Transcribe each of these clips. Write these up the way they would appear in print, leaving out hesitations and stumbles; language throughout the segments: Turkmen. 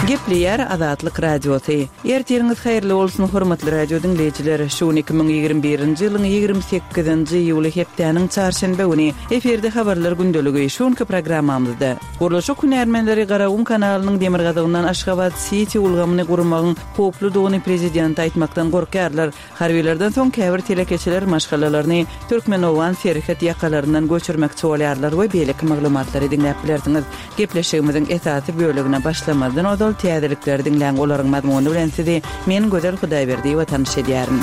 Gepleyer Azatlyk Radiosu. Ertiriniz hayırly bolsun hormatly radio dinleyijiler. Şu 2021-nji ýylyň 28-nji ýuly hepdeniň çarşembe güni eferde habarlar gündöligi şonky programmamyzda. Guruluşy Hünärmenleri Garagum kanalynyň demir gadagyndan Aşgabat City ulgamyny gurmagyň hoply dogny prezident aýtmakdan gorkarlar. Harbilerden soň käbir telekeçiler maşgalalaryny Türkmenowan Serhat ýakalaryndan göçürmekçi bolýarlar we beýlik maglumatlary dinläp bilerdiňiz. Gepleşigimiziň esasy bölügine başlamadan odal täzelikleri dinlän olaryň mazmuny bilen sizi men Gözel Hudaýberdi we tanış edýärim.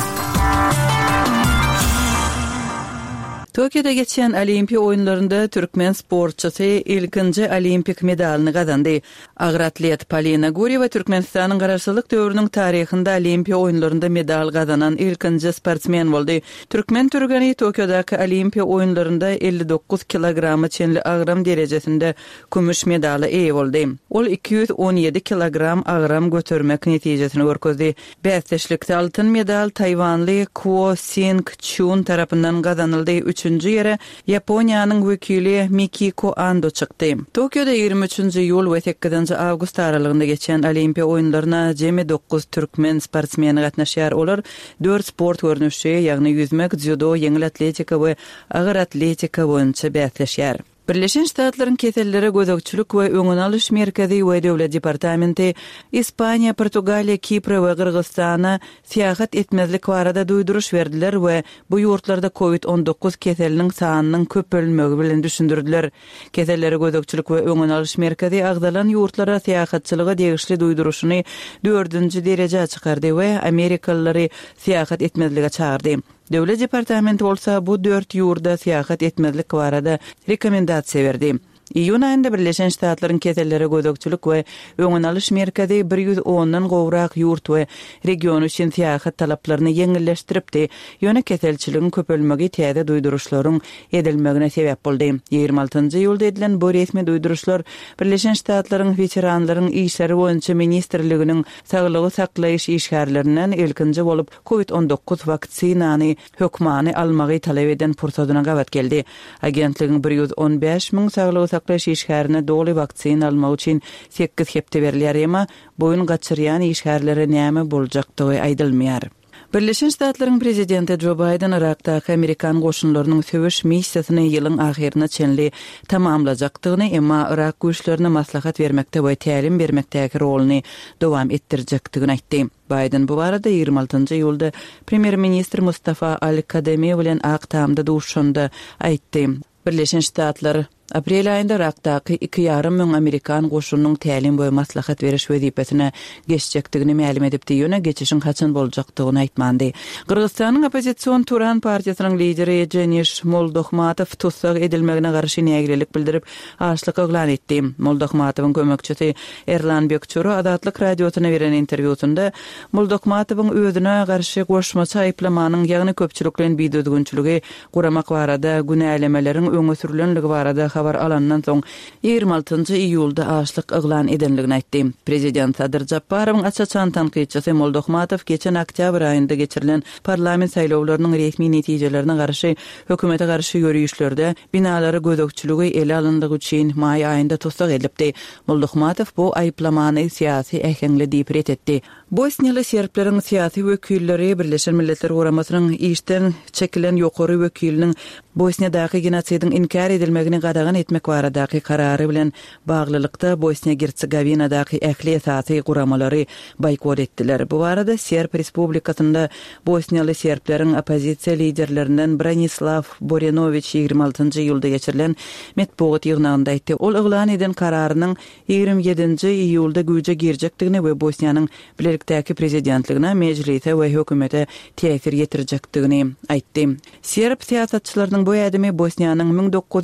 Tokyo'da geçen Olimpiya oyunlarında Türkmen sportçusu ilkinci olimpik medalini kazandı. Ağır atlet Polina Gureva Türkmenistan'ın garaşçılık döwrüniň tarihinde Olimpiya oyunlarında medal kazanan ilkinci sportsmen boldy. Türkmen türgeni Tokyo'daki Olimpiya oyunlarında 59 kilogramy çenli agram derejesinde kümüş medaly eýe boldy. Ol 217 kilogram agram götürmek netijesini görkezdi. Bäsleşlikde altyn medal Taywanly Kuo Sing-chun tarapyndan kazanyldy. 3-nji ýere Ýaponiýanyň wekili Mikiko Ando çykdy. Tokyoda 23-nji ýul we 8-nji awgust aralygynda geçen Olimpiya oyunlaryna jemi 9 türkmen sportsmeni gatnaşýar. Olar 4 sport görnüşi, ýagny yüzmek, judo, yeňil atletika we agyr atletika boýunça bäsleşýär. Birleşen Ştatlaryň keselleri gözegçilik we öňüne alyş merkezi we döwlet departamenti Ispaniýa, Portugaliýa, Kipr we Kyrgyzstana seýahat etmezlik barada duýduruş berdiler we bu ýurtlarda COVID-19 keseliniň sanynyň köpelmegi bilen düşündirdiler. Keselleri gözegçilik we öňüne alyş merkezi agdalan ýurtlara seýahatçylyga degişli duýduruşyny 4-nji derejä çykardy we Amerikalylary seýahat etmezlige çağırdy. Döwlet departamenti bolsa bu 4 ýurda seýahat etmezlik barada rekomendasiýa berdi. Iyun ayında Birleşen Ştatlaryň keselleri gözegçilik we öňüne alyş merkezi 110-dan gowrak ýurt we region üçin seýahat talaplaryny ýeňilleşdiripdi. Ýöne keselçiligiň köpelmegi täze duýduruşlaryň edilmegine sebäp boldy. 26-njy ýylda edilen bu resmi duýduruşlar Birleşen Ştatlaryň veteranlaryň işleri boýunça ministrliginiň saglygy saklaýyş işgärlerinden ilkinji bolup COVID-19 vaksinany hökmany almagy talap eden pursadyna gawat geldi. Agentligiň 115 000 saglygy işgärine dogly vaksin almak üçin 8 hepde berilýär, emma boyun gaçyrýan işgärlere näme boljakdygy aýdylmaýar. Birleşen Ştatlaryň prezidenti Joe Biden Irakdaky Amerikan goşunlarynyň söwüş missiýasyny ýylyň ahyryna çenli tamamlajakdygyny, emma Irak güýçlerine maslahat bermekde we tälim bermekdäki roluny dowam etdirjekdigini aýtdy. Biden bu barada 26-njy ýylda premier ministr Mustafa Al-Kademi bilen Aktamda duşunda aýtdy. Birleşen Ştatlar aprel aýynda Irakdaky 2,5 müň Amerikan goşunynyň tälim we maslahat beriş wezipetine geçjekdigini ma'lum edipdi. Ýöne geçişiň haçan boljakdygyny aýtmandy. Kyrgyzstanyň opozisiýon Turan partiýasynyň lideri Jeniş Moldohmatow tutsak edilmegine garşy nägirlik bildirip aşlyk eglan etdi. Moldohmatowyň kömekçisi Erlan Bekçuru Azatlyk radiosyna beren interwýusunda Moldohmatowyň özüne garşy goşmaça aýplamanyň ýagny köpçüliklen biýdüzgünçiligi guramak barada günälemelerin öňe sürülenligi barada habar alandan soň 26-njy iýulda aşlyk eglan edenligini aýtdy. Prezident Sadyr Japarowyň açaçan tanqidçisi Moldohmatow geçen oktyabr aýynda geçirilen parlament saýlawlarynyň resmi netijelerine garşy hökümete garşy ýörüýüşlerde binalary gözegçiligi ele alyndygy üçin may aýynda tutsak edilipdi. Moldohmatow bu aýplamany syýasy ähengli diýip etdi. Bosniýaly serpleriň syýasy wekilleri Birleşen Milletler Guramasynyň işden çekilen ýokary wekiliniň Bosniýadaky genosidyň inkar edilmegini gadagan etmek baradaky karary bilen baglylykda Bosniýa-Hersegovinadaky ähli esasy guramalary boykot etdiler. Bu barada Serb Respublikasynda Bosniýaly serpleriň opozisiýa liderlerinden Branislav Borenović 26-njy ýylda geçirilen metbuat ýygnagynda aýtdy. Ol eglan eden kararynyň 27-nji iýulda güýje girjekdigini we Bosniýanyň bilelikdäki prezidentligine, mejlise we hökümete täsir ýetirjekdigini aýtdy. Serb siýasatçylarynyň bu ädimi Bosniýanyň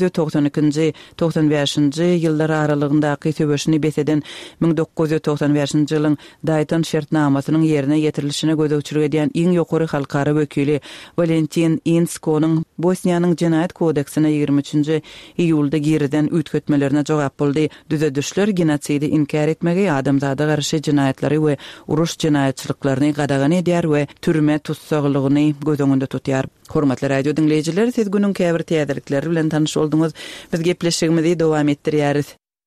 1992-95-nji ýyllar aralygyndaky söwüşini beseden 1995-nji ýylyň Dayton şertnamasynyň ýerine ýetirilişine gözegçilik edýän iň ýokary halkara wekili Valentin Inzko'nyň Bosniýanyň Jinayet kodeksine 23-nji iýulda giriden ütkötmelerine jogap boldy. Düzedişler genosidy inkar etmegi, adamzada garşy jinayatlary we uruş jinayetçiliklaryny gadagan edýär we türme tutsaglygyny göz öňünde tutýar. Hormatly radio dinleyijiler, siz günüň käbir täzelikleri bilen tanyş bolduňyz. Biz gepleşigimizi dowam etdirýäris.